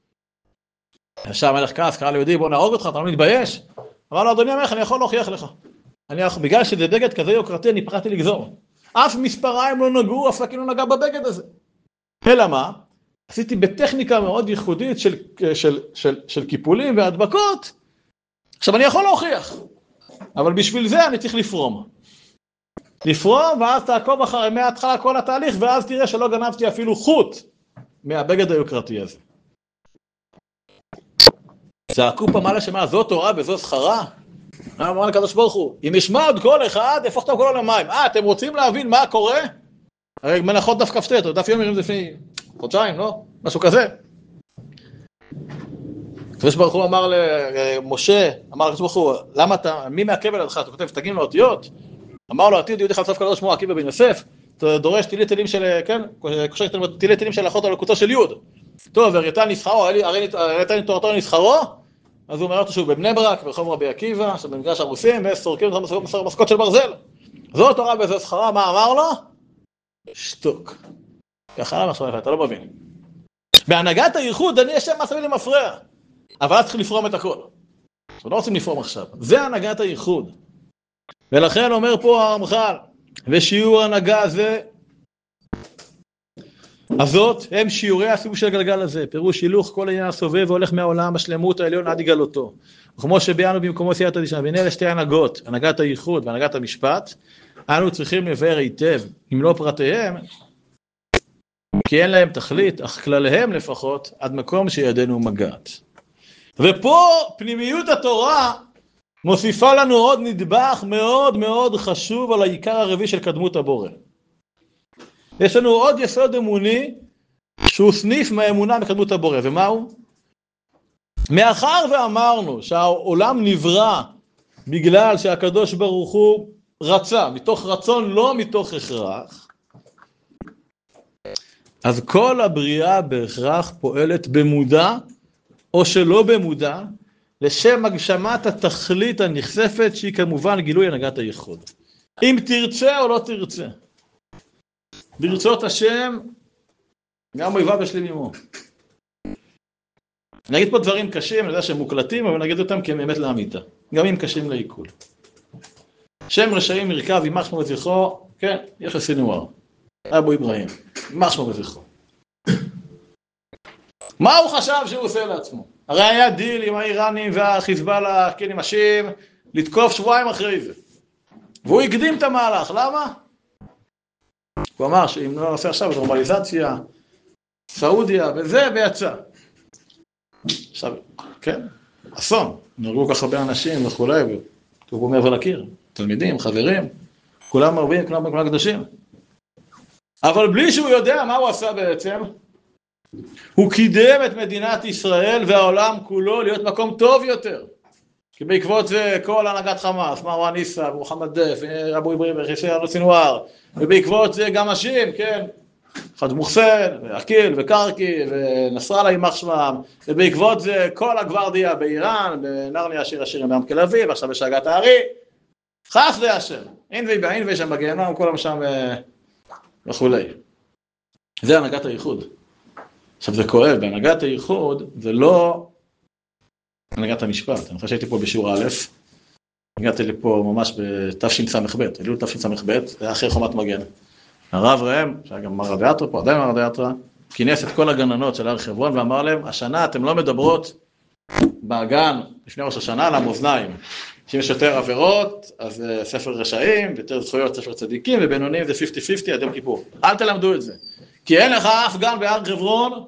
עכשיו המלך כעס, קרא ליהודי, בוא נהרוג אותך, אתה לא מתבייש? אמר לו, אדוני המלך, אני יכול להוכיח לך. אני, בגלל שזה בגד כזה יוקרתי, אני פחדתי לגזור. אף מספריים לא נגעו, אף סכין לא נגע בבגד הזה. אלא מה? עשיתי בטכניקה מאוד ייחודית של, של, של, של קיפולים והדבקות. עכשיו אני יכול להוכיח, אבל בשביל זה אני צריך לפרום. לפרום, ואז תעקוב אחרי מההתחלה כל התהליך, ואז תראה שלא גנבתי אפילו חוט מהבגד היוקרתי הזה. זעקו פמליה שמה, זו תורה וזו שכרה. אמר לקדוש ברוך הוא, אם ישמע עוד כל אחד, יהפוך את כולו למים. אה, אתם רוצים להבין מה קורה? הרי מנחות דף כ"ט, או דף יומי, זה לפני חודשיים, לא? משהו כזה. הקדוש ברוך הוא אמר למשה, אמר לקדוש ברוך הוא, למה אתה, מי מעכב על ידך? אתה כותב, תגיד לו אותיות. אמר לו, עתיד יהודי חלצוף קדוש שמו עקיבא בן יוסף, אתה דורש תילי תילים של, כן, קושר תילי תילים של אחות על לקוצו של יוד. טוב, הראתה נסחרו, הראתה תורתו נסחרו, אז הוא אומר אותו שהוא בבני ברק, ברחוב רבי עקיבא, שבמגרש הרוסים, וסורקים את המסקות של ברזל. זאת תורה בזה זכרה, מה אמר לו? שתוק. ככה למה עכשיו, אתה לא מבין. בהנהגת הייחוד, אני השם מה סביב מפריע. אבל צריך לפרום את הכל. אנחנו לא רוצים לפרום עכשיו. זה הנהגת הייחוד. ולכן אומר פה הרמח"ל, ושיעור הנהגה הזה, הזאת הם שיעורי הסיבוב של הגלגל הזה, פירוש הילוך כל העניין הסובב והולך מהעולם השלמות העליון עד יגלותו. וכמו שביאנו במקומו סייעתא דשמיא, והנה אלה שתי הנהגות, הנהגת הייחוד והנהגת המשפט, אנו צריכים לבאר היטב, אם לא פרטיהם, כי אין להם תכלית, אך כלליהם לפחות, עד מקום שידנו מגעת. ופה פנימיות התורה מוסיפה לנו עוד נדבך מאוד מאוד חשוב על העיקר הרביעי של קדמות הבורא. יש לנו עוד יסוד אמוני שהוא סניף מהאמונה בקדמות הבורא, ומהו? מאחר ואמרנו שהעולם נברא בגלל שהקדוש ברוך הוא רצה, מתוך רצון לא מתוך הכרח, אז כל הבריאה בהכרח פועלת במודע או שלא במודע, לשם הגשמת התכלית הנכספת שהיא כמובן גילוי הנהגת הייחוד. אם תרצה או לא תרצה. ברצות השם, גם אויביו ישלים עמו. אני אגיד פה דברים קשים, אני יודע שהם מוקלטים, אבל נגיד אותם כמאמת לאמיתה. גם אם קשים לעיכול. שם רשעים מרכב, יימח שמו וזכרו, כן, יחיא סינואר. אבו אברהים, יימח שמו וזכרו. מה הוא חשב שהוא עושה לעצמו? הרי היה דיל עם האיראנים והחיזבאללה, כן, עם השיעים, לתקוף שבועיים אחרי זה. והוא הקדים את המהלך, למה? הוא אמר שאם לא נעשה עכשיו את נורמליזציה, סעודיה וזה, ויצא. עכשיו, כן, אסון. נהרגו כך הרבה אנשים וכולי, וכתובו מעבר לקיר. תלמידים, חברים, כולם מרבים, כולם כולם קדושים. אבל בלי שהוא יודע מה הוא עשה בעצם, הוא קידם את מדינת ישראל והעולם כולו להיות מקום טוב יותר. כי בעקבות זה כל הנהגת חמאס, מרואן עיסא, מוחמד דף, אבו אברהים ויחיא סינואר, ובעקבות זה גם אנשים, כן, חאג' מוחסן, ועקיל, וקרקי, ונסראללה יימח שמם, ובעקבות זה כל הגוורדיה באיראן, בנרניה שיר השירים בעמק תל אביב, עכשיו בשאגת הארי, חסדי השם, אין וי בעין וי שם בגיהנום, כולם שם וכולי. זה הנהגת הייחוד. עכשיו זה כואב, בהנהגת הייחוד זה לא הנהגת המשפט. אני חושב שהייתי פה בשיעור א', הגעתי לפה ממש בתשס"ב, עלו תשס"ב, זה היה אחרי חומת מגן. הרב ראם, שהיה גם מר רדיאטרה פה, עדיין מר רדיאטרה, כינס את כל הגננות של הר חברון ואמר להם, השנה אתם לא מדברות באגן לפני ראש השנה על המאזניים. שאם יש יותר עבירות, אז ספר רשעים, ויותר זכויות ספר צדיקים, ובינונים זה חמישים חמישים עד יום כיפור. אל תלמדו את זה. כי אין לך אף גן בהר חברון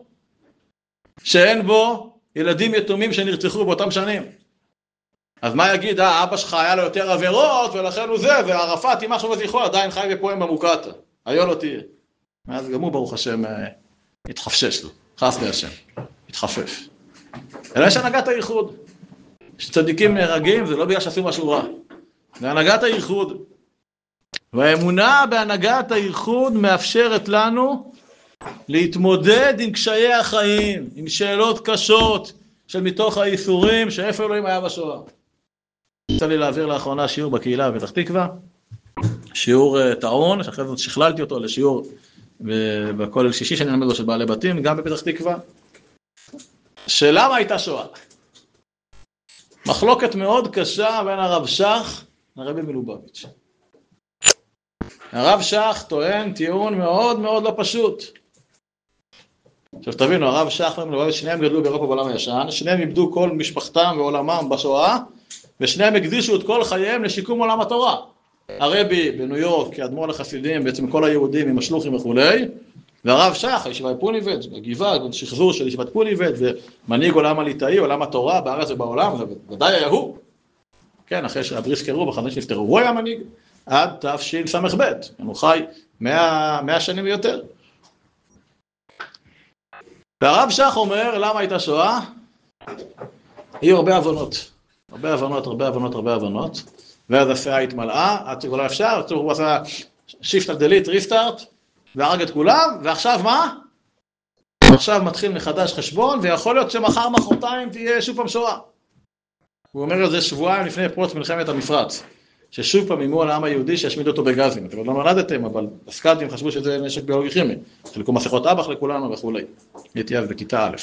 שאין בו ילדים יתומים שנרצחו באותם שנים. אז מה יגיד, אה, אבא שלך היה לו יותר עבירות, ולכן הוא זה, וערפאת, יימח שמו וזכרו, עדיין חי ופועם במוקטעה. היו לא תהיה. אז גם הוא, ברוך השם, התחפשש לו. חסדי השם. התחפף. אלא יש הנהגת הייחוד. שצדיקים נהרגים, זה לא בגלל שעשו משהו רע. זה הנהגת הייחוד. והאמונה בהנהגת הייחוד מאפשרת לנו להתמודד עם קשיי החיים, עם שאלות קשות של מתוך האיסורים, שאיפה אלוהים היה בשואה. יצא לי להעביר לאחרונה שיעור בקהילה בפתח תקווה, שיעור טעון, שאחרי זאת שכללתי אותו לשיעור בכולל שישי שאני למד לו של בעלי בתים, גם בפתח תקווה. שלמה הייתה שואה? מחלוקת מאוד קשה בין הרב שך לרבי מלובביץ'. הרב שך טוען טיעון מאוד מאוד לא פשוט. עכשיו תבינו, הרב שך לרבי מלובביץ', שניהם גדלו באירופה בעולם הישן, שניהם איבדו כל משפחתם ועולמם בשואה, ושניהם הקדישו את כל חייהם לשיקום עולם התורה. הרבי בניו יורק, כאדמו"ר לחסידים, בעצם כל היהודים עם השלוחים וכולי, והרב שך, הישיבה בפוניבז', הגבעה, שחזור של ישיבת פוניבז', ומנהיג עולם הליטאי, עולם התורה, בארץ ובעולם, זה ודאי היה הוא. כן, אחרי שהבריס קראו, בחדש נפטרו, הוא היה מנהיג, עד תשס"ב, הוא חי מאה שנים ויותר. והרב שך אומר, למה הייתה שואה? היו הרבה הבנות, הרבה הבנות, הרבה הבנות, הרבה הבנות, ואז הפאה התמלאה, עד שכולה אפשר, הוא עשה שיפט דליט, ריסטארט, והרג את כולם, ועכשיו מה? עכשיו מתחיל מחדש חשבון, ויכול להיות שמחר מחרתיים תהיה שוב פעם שואה. הוא אומר את זה שבועיים לפני פרוץ מלחמת המפרץ, ששוב פעם אימו על העם היהודי שישמיד אותו בגזים. אתם לא נולדתם, אבל הסקאדים חשבו שזה נשק ביולוגי כימי. חלקו מסכות אב"כ לכולנו וכולי. הייתי אז בכיתה א'.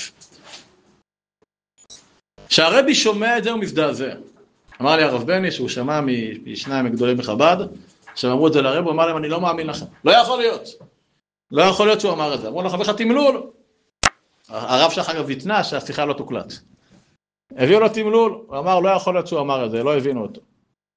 שהרבי שומע את זה ומזדעזע. אמר לי הרב בני שהוא שמע משניים הגדולים בחב"ד, שהם אמרו את זה לרב, הוא אמר להם, אני לא מאמין לכם. לא יכול להיות. לא יכול להיות שהוא אמר את זה. אמרו לך, איך תמלול? הרב שלך אגב התנה שהשיחה לא תוקלט. הביאו לו תמלול, הוא אמר, לא יכול להיות שהוא אמר את זה, לא הבינו אותו.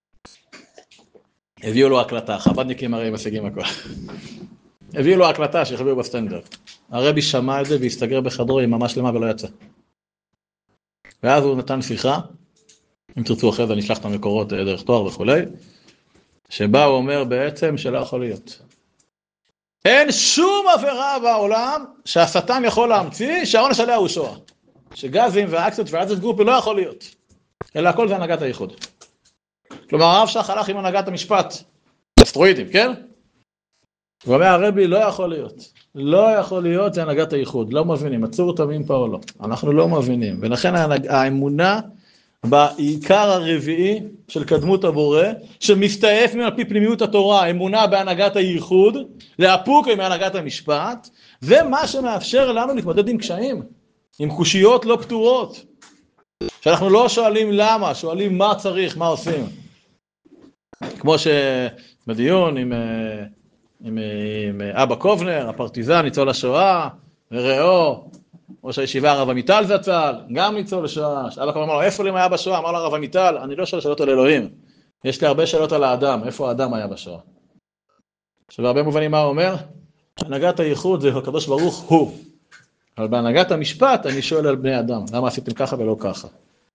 הביאו לו הקלטה, חב"דניקים הרי משיגים הכל. הביאו לו הקלטה שהחביאו בסטנדרט. הרבי שמע את זה והסתגר בחדרו עם ממש שלמה ולא יצא. ואז הוא נתן שיחה, אם תרצו אחרי זה נשלח את המקורות דרך תואר וכולי, שבה הוא אומר בעצם שלא יכול להיות. אין שום עבירה בעולם שהשטן יכול להמציא שהעונש עליה הוא שואה. שגזים ואקציות ועצת גרופי לא יכול להיות. אלא הכל זה הנהגת הייחוד. כלומר הרב שח הלך עם הנהגת המשפט. אסטרואידים, כן? הוא אומר הרבי לא יכול להיות. לא יכול להיות זה הנהגת הייחוד. לא מבינים, עצור תמים פה או לא. אנחנו לא מבינים. ולכן האמונה בעיקר הרביעי של קדמות הבורא, שמסתעף מן על פי פנימיות התורה, אמונה בהנהגת הייחוד, להפוק עם הנהגת המשפט, זה מה שמאפשר לנו להתמודד עם קשיים, עם קושיות לא פתורות. שאנחנו לא שואלים למה, שואלים מה צריך, מה עושים. כמו שבדיון עם, עם, עם אבא קובנר, הפרטיזן, ניצול השואה, וראו, ראש הישיבה הרב עמיטל זצ"ל, גם ניצול השואה. אבא קובנר אמר לו, איפה לי היה בשואה? אמר לו הרב עמיטל, אני לא שואל שאלות על אלוהים. יש לי הרבה שאלות על האדם, איפה האדם היה בשואה? שבהרבה מובנים מה הוא אומר? הנהגת הייחוד זה הקדוש ברוך הוא. אבל בהנהגת המשפט אני שואל על בני אדם, למה עשיתם ככה ולא ככה?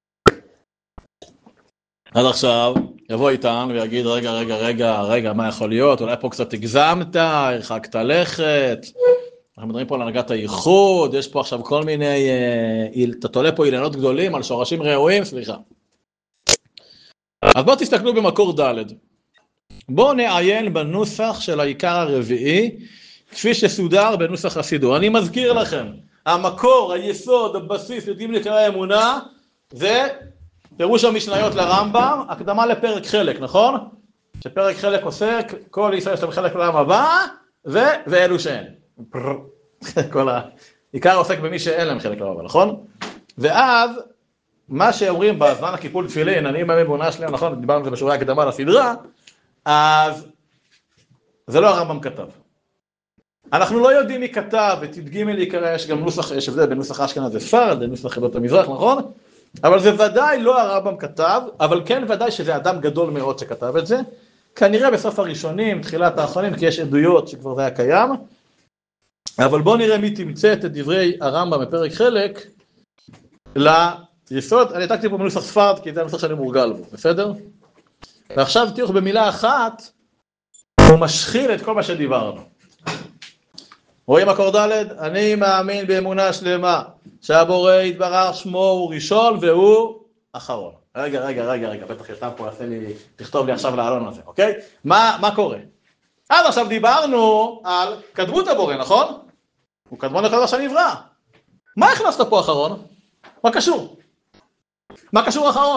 אז עכשיו יבוא איתן ויגיד רגע רגע רגע רגע מה יכול להיות, אולי פה קצת הגזמת, הרחקת לכת, אנחנו מדברים פה על הנהגת הייחוד, יש פה עכשיו כל מיני, אתה תולה פה אילנות גדולים על שורשים ראויים, סליחה. אז בואו תסתכלו במקור ד', בואו נעיין בנוסח של העיקר הרביעי, כפי שסודר בנוסח הסידור. אני מזכיר לכם, המקור, היסוד, הבסיס, יודעים לקרוא האמונה, זה פירוש המשניות לרמב"ם, הקדמה לפרק חלק, נכון? שפרק חלק עוסק, כל ישראל יש להם חלק לעם הבא, ו... ואלו שאין. כל העיקר עוסק במי שאין להם חלק לעם הבא, נכון? ואז, מה שאומרים בזמן הקיפול תפילין, אני באמונה שלי, נכון? דיברנו על זה בשיעורי הקדמה לסדרה, אז זה לא הרמב"ם כתב. אנחנו לא יודעים מי כתב, ות"ג יקרא, יש גם נוסח, יש הבדל בין נוסח אשכנז וספרד, בין נוסח חילות המזרח, נכון? אבל זה ודאי לא הרמב"ם כתב, אבל כן ודאי שזה אדם גדול מאוד שכתב את זה, כנראה בסוף הראשונים, תחילת האחרונים, כי יש עדויות שכבר זה היה קיים, אבל בואו נראה מי תמצא את דברי הרמב"ם בפרק חלק, ליסוד, אני העתקתי פה בנוסח ספרד, כי זה הנוסח שאני מורגל בו, בסדר? ועכשיו תראו במילה אחת, הוא משחיל את כל מה שדיברנו. רואים מקור ד', אני מאמין באמונה שלמה, שהבורא יתברך שמו הוא ראשון והוא אחרון. רגע, רגע, רגע, רגע, בטח יתם פה, יעשה לי, תכתוב לי עכשיו לעלון הזה, אוקיי? מה, מה קורה? אז עכשיו דיברנו על קדמות הבורא, נכון? הוא קדמון לכל דבר שנברא. מה הכנסת פה אחרון? מה קשור? מה קשור אחרון?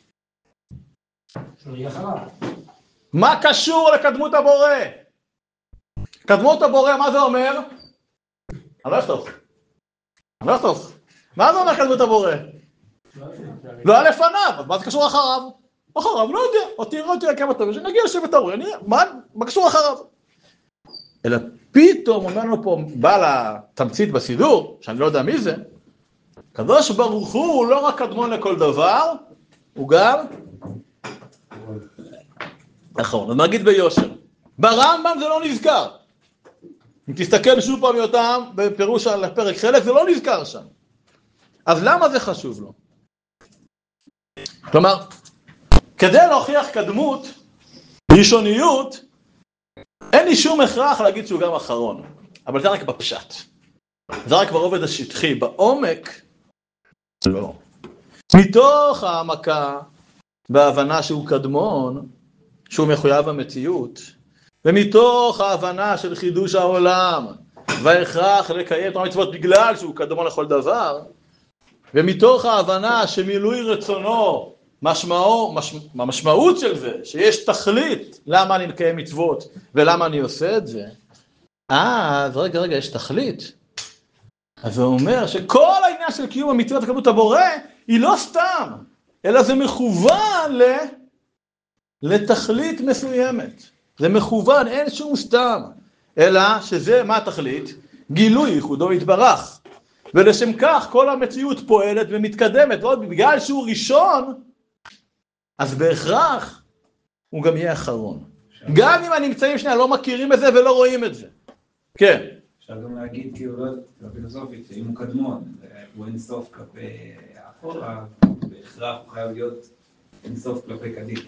מה קשור לקדמות הבורא? קדמות הבורא, מה זה אומר? אני לא אכתוב. אני לא אכתוב. מה זה אומר קדמות הבורא? לא היה לפניו, אז מה זה קשור אחריו? אחריו, לא יודע, אותי ראו אותי להקם אותו, שנגיע לשבת ההורי, מה קשור אחריו? אלא פתאום אומר לנו פה, בא לתמצית בסידור, שאני לא יודע מי זה, קדוש ברוך הוא לא רק קדמון לכל דבר, הוא גם נכון, אז נגיד ביושר, ברמב"ם זה לא נזכר. אם תסתכל שוב פעם אותם בפירוש על הפרק חלק, זה לא נזכר שם. אז למה זה חשוב לו? כלומר, כדי להוכיח קדמות, ראשוניות, אין לי שום הכרח להגיד שהוא גם אחרון. אבל זה רק בפשט. זה רק ברובד השטחי, בעומק, לא. מתוך העמקה, בהבנה שהוא קדמון, שהוא מחויב המציאות, ומתוך ההבנה של חידוש העולם, וההכרח לקיים תורה מצוות בגלל שהוא קדמון לכל דבר, ומתוך ההבנה שמילוי רצונו משמעו, מש, המשמעות של זה, שיש תכלית למה אני מקיים מצוות ולמה אני עושה את זה, אז רגע, רגע, יש תכלית. אז זה אומר שכל העניין של קיום המצוות וקדמות הבורא היא לא סתם, אלא זה מכוון ל... לתכלית מסוימת. זה מכוון, אין שום סתם, אלא שזה מה התכלית? גילוי ייחודו יתברך. ולשם כך כל המציאות פועלת ומתקדמת, לא בגלל שהוא ראשון, אז בהכרח הוא גם יהיה אחרון. גם אם הנמצאים שנייה לא מכירים את זה ולא רואים את זה. כן. אפשר גם להגיד כאילו לא פילוסופית, שאם הוא קדמון, הוא אין סוף כלפי אחורה, בהכרח הוא חייב להיות אין סוף כלפי קדימה.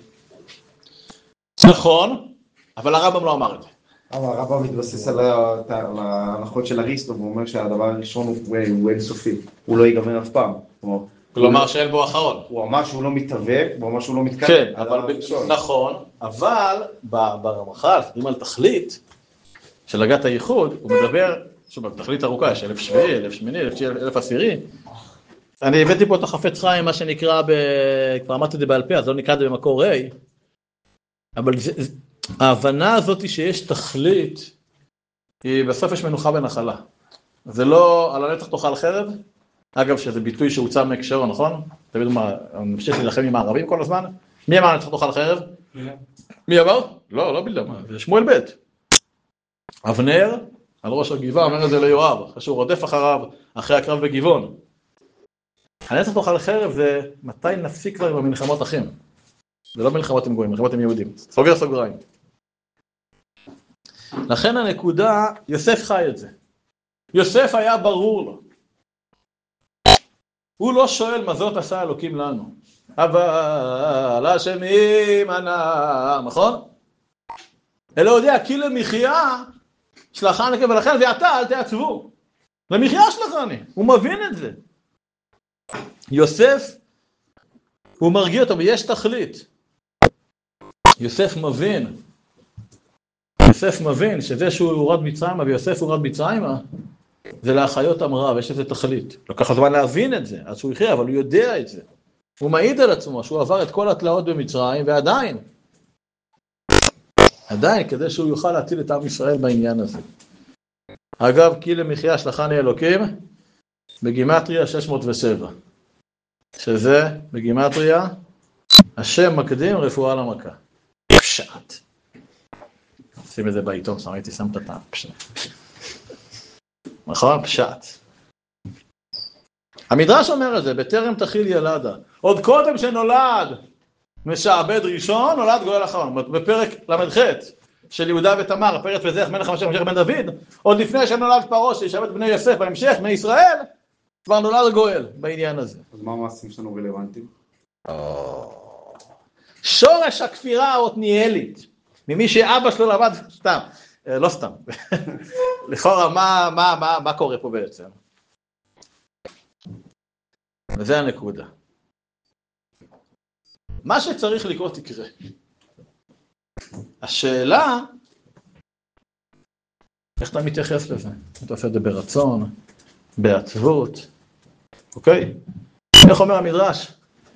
נכון, אבל הרמב"ם לא אמר את זה. אבל הרמב"ם מתבסס על ההלכות של אריסטו, והוא אומר שהדבר הראשון הוא אין סופי, הוא לא ייגמר אף פעם. כלומר שאין בו אחרון. הוא אמר שהוא לא מתהווה, הוא אמר שהוא לא מתקדם. כן, אבל נכון, אבל ברמח"ל, אם על תכלית של הגת הייחוד, הוא מדבר, שוב, בתכלית ארוכה, יש אלף שביעי, אלף שמיני, אלף עשירי. אני הבאתי פה את החפץ חיים, מה שנקרא, כבר אמרתי את זה בעל פה, אז לא נקרא את זה במקור ריי, אבל ההבנה הזאת שיש תכלית, היא בסוף יש מנוחה ונחלה. זה לא, על הנצח תאכל חרב, אגב שזה ביטוי שהוצא מהקשרו, נכון? תמיד הוא ממשיך להילחם עם הערבים כל הזמן. מי אמר הנצח תאכל חרב? מי אמר? לא, לא בלעם, זה שמואל ב'. אבנר, על ראש הגבעה, אומר את זה ליואב, אחרי שהוא רודף אחריו, אחרי הקרב בגבעון. הנצח תאכל חרב זה מתי נפסיק כבר עם המלחמות אחים. זה לא מלחמות עם גויים, מלחמות עם יהודים. סוגר סוגריים. לכן הנקודה, יוסף חי את זה. יוסף היה ברור לו. הוא לא שואל מה זאת עשה אלוקים לנו. אבל השמים ענם, נכון? אלא יודע, כי למחיה שלחני ולכן ואתה אל תעצבו. למחיה שלחני, הוא מבין את זה. יוסף, הוא מרגיע אותו, ויש תכלית. יוסף מבין, יוסף מבין שזה שהוא הורד מצרימה ויוסף הורד מצרימה, זה להחיות עם רע, ויש לזה תכלית. לקח הזמן להבין את זה, אז שהוא יחיה, אבל הוא יודע את זה. הוא מעיד על עצמו שהוא עבר את כל התלאות במצרים, ועדיין, עדיין, כדי שהוא יוכל להטיל את עם ישראל בעניין הזה. אגב, כי למחיה שלחני אלוקים, בגימטריה שש מאות ושבע. שזה, בגימטריה, השם מקדים רפואה למכה. פשט. שים את זה בעיתון, שם הייתי שם את הטעם. פשט. נכון? פשט. המדרש אומר את זה, בטרם תחיל ילדה. עוד קודם שנולד משעבד ראשון, נולד גואל אחרון. בפרק למד ח' של יהודה ותמר, פרק וזך מלך המשיח משיח בן דוד, עוד לפני שנולד פרעה שישבט בני יוסף בהמשך, בני ישראל, כבר נולד גואל בעניין הזה. אז מה המעשים שלנו רלוונטיים? שורש הכפירה העתניאלית, ממי שאבא שלו למד, סתם, לא סתם, לכאורה מה, מה, מה, מה קורה פה בעצם? וזה הנקודה. מה שצריך לקרות יקרה. השאלה, איך אתה מתייחס לזה? אתה עושה את זה ברצון, בעצבות, אוקיי? איך אומר המדרש?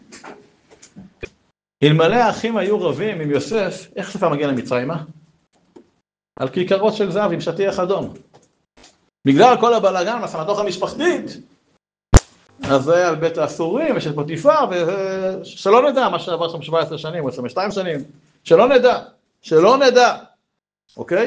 אלמלא האחים היו רבים עם יוסף, איך ספר מגיע למצרימה? על כיכרות של זהב עם שטיח אדום. בגלל כל הבלגן, הסמטוחה המשפחתית, אז זה היה על בית האסורים ושל פוטיפר, ושלא נדע מה שעבר שם שבע עשרה שנים או עשרים ושתיים שנים, שלא נדע, שלא נדע, אוקיי?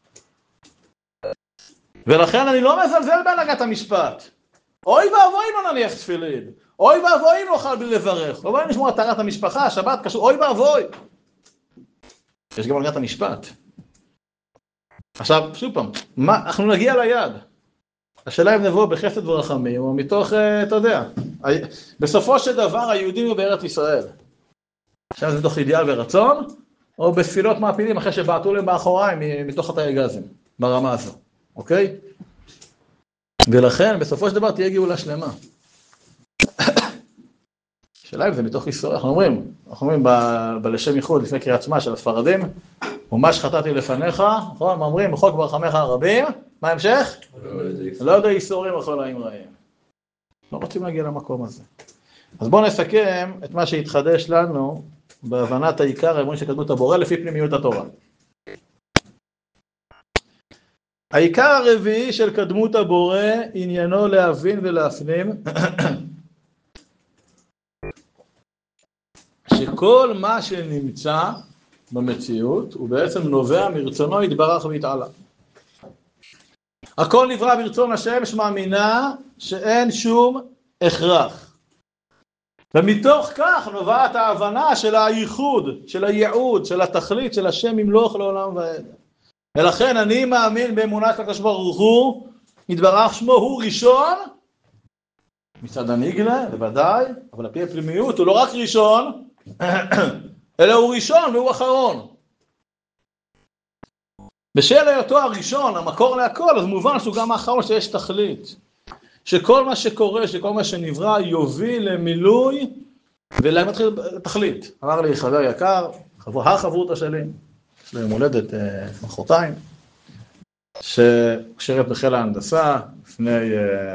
ולכן אני לא מזלזל בהנהגת המשפט. אוי ואבוי לא נניח תפילין, אוי ואבוי אם לא אוכל בלי לברך, אוי נשמור את טהרת המשפחה, שבת קשור, אוי ואבוי. יש גם הנהגת המשפט. עכשיו, שוב פעם, מה, אנחנו נגיע ליד. השאלה אם נבוא בחסד ורחמים, או מתוך, אתה יודע, בסופו של דבר היהודים הוא בארץ ישראל. עכשיו זה מתוך אידיאל ורצון, או בספילות מעפילים אחרי שבעטו להם באחוריים מתוך התאי גזים, ברמה הזו, אוקיי? ולכן בסופו של דבר תהיה גאולה שלמה. השאלה אם זה מתוך ישראל, אנחנו אומרים, אנחנו אומרים בלשם ייחוד לפני קריאת שמע של הספרדים, ומה שחטאתי לפניך, נכון? מה אומרים? בחוק ברחמך הרבים, מה המשך? לא יודע איסורים וכל האמראים. לא רוצים להגיע למקום הזה. אז בואו נסכם את מה שהתחדש לנו בהבנת העיקר האמוני של קדמות הבורא לפי פנימיות התורה. העיקר הרביעי של קדמות הבורא עניינו להבין ולהפנים שכל מה שנמצא במציאות הוא בעצם נובע מרצונו יתברך ויתעלה. הכל נברא ברצון השם, שמאמינה שאין שום הכרח. ומתוך כך נובעת ההבנה של הייחוד, של הייעוד, של התכלית, של השם ימלוך לעולם ועד. ולכן אני מאמין באמונה של הקדוש ברוך הוא, יתברך שמו הוא ראשון, מצד הנגלה, בוודאי, אבל על פי הפנימיות הוא לא רק ראשון, אלא הוא ראשון והוא אחרון. בשל היותו הראשון, המקור להכל, אז מובן שהוא גם האחרון שיש תכלית. שכל מה שקורה, שכל מה שנברא, יוביל למילוי ולמתחיל תכלית. אמר לי חבר יקר, החברותא שלי, יש לי יום הולדת מחרתיים, ששירת בחיל ההנדסה לפני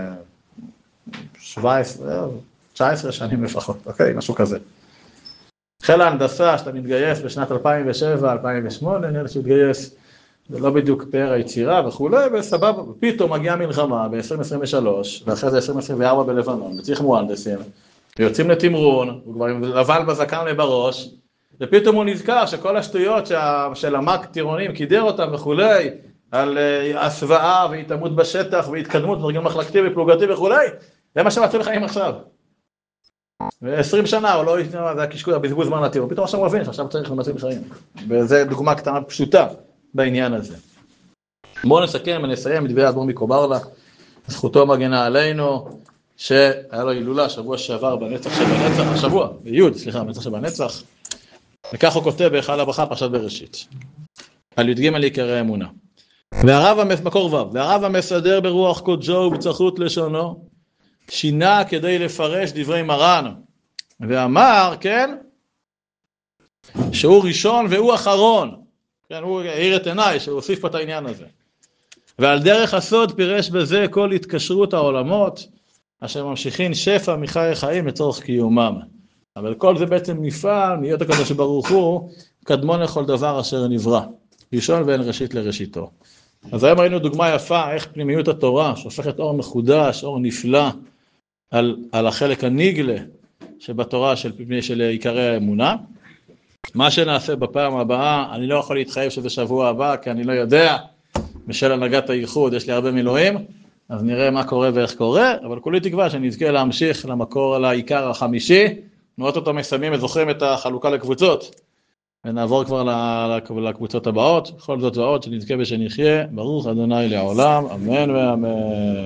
שבע עשרה, תשע עשרה שנים לפחות, אוקיי, משהו כזה. חיל ההנדסה, שאתה מתגייס בשנת אלפיים ושבע, אלפיים ושמונה, נראה שהתגייס, זה לא בדיוק פאר היצירה וכו', וסבבה, פתאום מגיעה מלחמה ב-עשרים עשרים ושלוש, ואחרי זה עשרים עשרים וארבע בלבנון, וצריך מוהנדסים, ויוצאים לתמרון, הוא כבר לבן בזקן ובראש, ופתאום הוא נזכר שכל השטויות של המק טירונים קידר אותם וכו', על הסוואה והתאמות בשטח והתקדמות ורגל מחלקתי ופלוגתי וכו', זה מה שמציל חיים עכשיו. ו-עשרים שנה הוא לא ישנה, זה הקשקול, הבזבוז זמן הטירון, פתאום עכשיו הוא מבין שעכשיו צריך למציל חיים. וזו דוגמה קטנה פשוטה בעניין הזה. בואו נסכם ונסיים את דברי האדמו"ר מקוברלה, זכותו מגנה עלינו, שהיה לו הילולה שבוע שעבר בנצח שבנצח, השבוע, ביוד, סליחה, בנצח שבנצח, וכך הוא כותב בהיכל הברכה פרשת בראשית, על י"ג עיקרי אמונה. והרב מקור ו', והרב המסדר ברוח קודשו ובצחות לשונו, שינה כדי לפרש דברי מרן, ואמר, כן, שהוא ראשון והוא אחרון, כן, הוא העיר את עיניי, שהוא הוסיף פה את העניין הזה. ועל דרך הסוד פירש בזה כל התקשרות העולמות, אשר ממשיכים שפע מחיי חיים לצורך קיומם. אבל כל זה בעצם נפעל מהיות הקדוש ברוך הוא, קדמון לכל דבר אשר נברא, ראשון ואין ראשית לראשיתו. אז היום ראינו דוגמה יפה, איך פנימיות התורה, שהופכת אור מחודש, אור נפלא, על, על החלק הנגלה שבתורה של, של עיקרי האמונה. מה שנעשה בפעם הבאה, אני לא יכול להתחייב שזה שבוע הבא, כי אני לא יודע, בשל הנהגת הייחוד, יש לי הרבה מילואים, אז נראה מה קורה ואיך קורה, אבל כולי תקווה שנזכה להמשיך למקור על העיקר החמישי, נראות אותו מסיימים וזוכרים את החלוקה לקבוצות, ונעבור כבר לקבוצות הבאות, כל זאת ועוד שנזכה ושנחיה, ברוך אדוני לעולם, אמן ואמן.